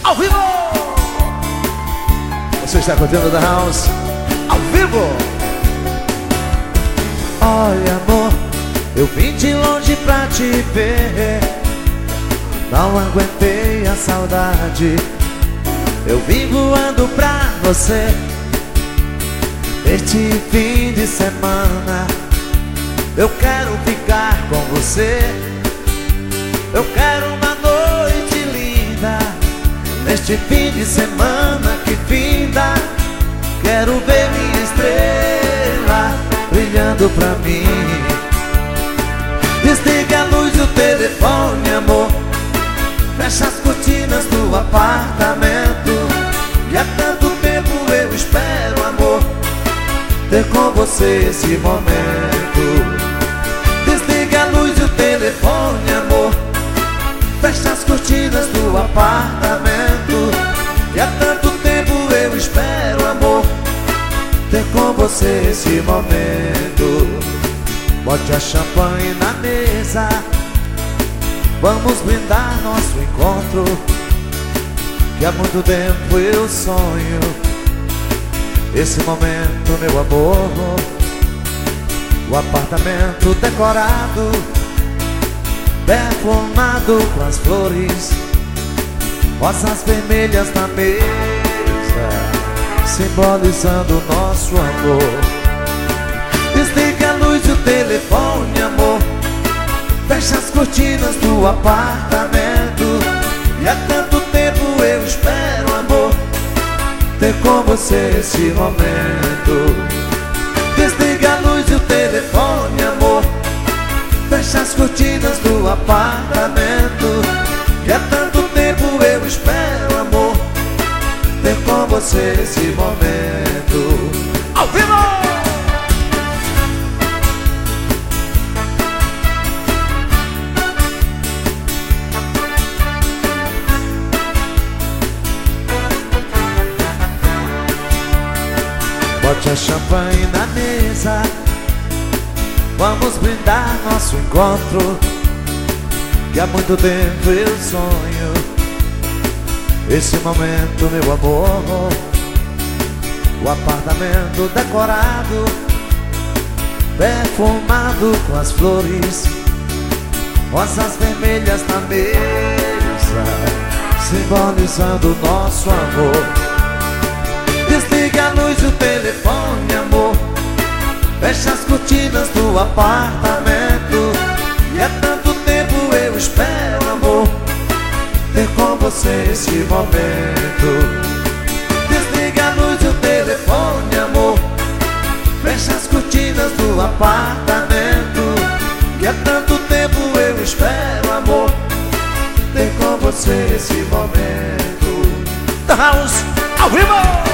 ao vivo. Você está curtindo da House ao vivo. Olha, amor, eu vim de longe pra te ver. Não aguentei a saudade. Eu vim voando pra você. Este fim de semana eu quero ficar com você. Eu quero uma noite linda. Neste fim de semana que finda, quero ver minha estrela brilhando pra mim. Desliga a luz do telefone, amor. Fecha as cortinas do apartamento. E há tanto tempo eu espero, amor, ter com você esse momento. Desliga a luz do telefone, amor. Fecha as cortinas do apartamento. E há tanto tempo eu espero, amor, ter com você esse momento. Bote a champanhe na mesa. Vamos brindar nosso encontro, que há muito tempo eu sonho esse momento, meu amor. O apartamento decorado, perfumado com as flores, rosas vermelhas na mesa, simbolizando o nosso amor. Desliga a luz do telefone, amor. Fecha as cortinas do apartamento. E há tanto tempo eu espero, amor, ter com você esse momento. Desliga a luz do telefone, amor. Fecha as cortinas do apartamento. E há tanto tempo eu espero, amor, ter com você esse momento. Ao vivo! Bote a champanhe na mesa. Vamos brindar nosso encontro, que há muito tempo eu sonho esse momento, meu amor. O apartamento decorado, perfumado com as flores, rosas vermelhas na mesa, simbolizando o nosso amor. Desliga a luz do telefone, amor. Fecha as cortinas do apartamento. E há tanto tempo eu espero, amor, ter com você esse momento. Desliga a luz do telefone, amor. Fecha as cortinas do apartamento. E há tanto tempo eu espero, amor, ter com você esse momento. The House ao vivo!